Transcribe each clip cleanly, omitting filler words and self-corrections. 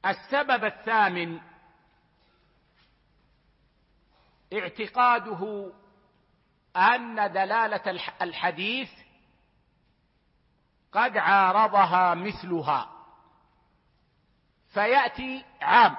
السبب الثامن اعتقاده أن دلالة الحديث قد عارضها مثلها، فيأتي عام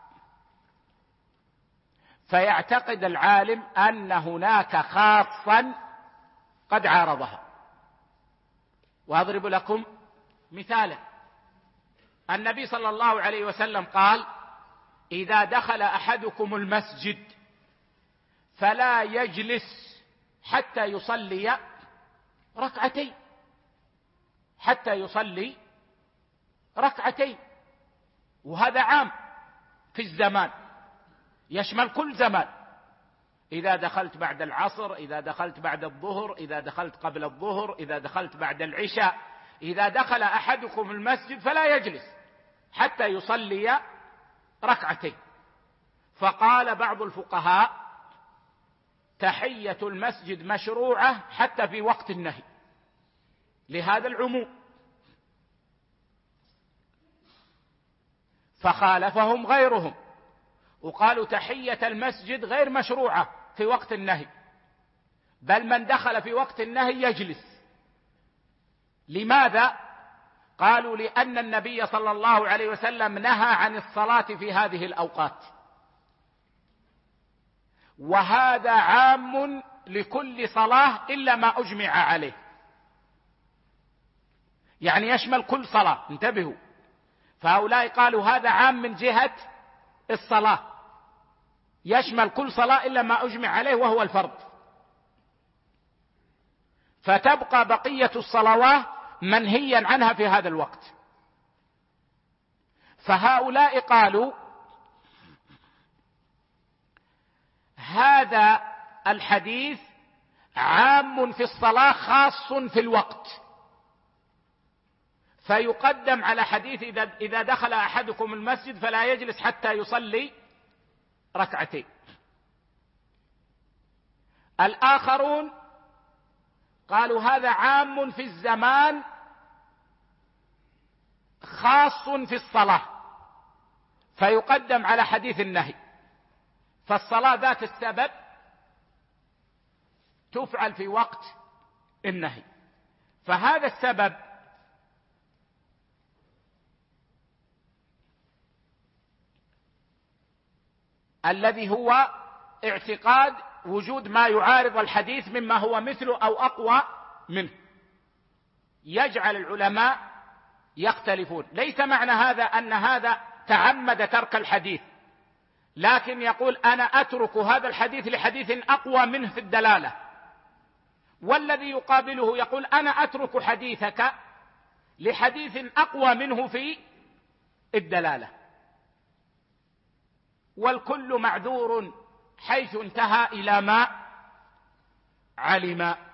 فيعتقد العالم أن هناك خاصا قد عارضها. وأضرب لكم مثالا: النبي صلى الله عليه وسلم قال: إذا دخل أحدكم المسجد فلا يجلس حتى يصلي ركعتين، حتى يصلي ركعتين. وهذا عام في الزمان، يشمل كل زمان. إذا دخلت بعد العصر، إذا دخلت بعد الظهر، إذا دخلت قبل الظهر، إذا دخلت بعد العشاء، إذا دخل أحدكم المسجد فلا يجلس حتى يصلي ركعتين. فقال بعض الفقهاء: تحية المسجد مشروعة حتى في وقت النهي، لهذا العموم. فخالفهم غيرهم وقالوا تحية المسجد غير مشروعة في وقت النهي، بل من دخل في وقت النهي يجلس. لماذا؟ قالوا: لأن النبي صلى الله عليه وسلم نهى عن الصلاة في هذه الأوقات، وهذا عام لكل صلاة إلا ما أجمع عليه، يعني يشمل كل صلاة. انتبهوا، فهؤلاء قالوا هذا عام من جهة الصلاة، يشمل كل صلاة إلا ما أجمع عليه وهو الفرض، فتبقى بقية الصلوات منهيا عنها في هذا الوقت. فهؤلاء قالوا هذا الحديث عام في الصلاة خاص في الوقت، فيقدم على حديث إذا دخل أحدكم المسجد فلا يجلس حتى يصلي ركعتين. الآخرون قالوا هذا عام في الزمان خاص في الصلاة، فيقدم على حديث النهي، فالصلاة ذات السبب تفعل في وقت النهي. فهذا السبب الذي هو اعتقاد وجود ما يعارض الحديث مما هو مثله أو أقوى منه يجعل العلماء يختلفون. ليس معنى هذا أن هذا تعمد ترك الحديث، لكن يقول أنا أترك هذا الحديث لحديث أقوى منه في الدلالة، والذي يقابله يقول أنا أترك حديثك لحديث أقوى منه في الدلالة. والكل معذور حيث انتهى إلى ما علم.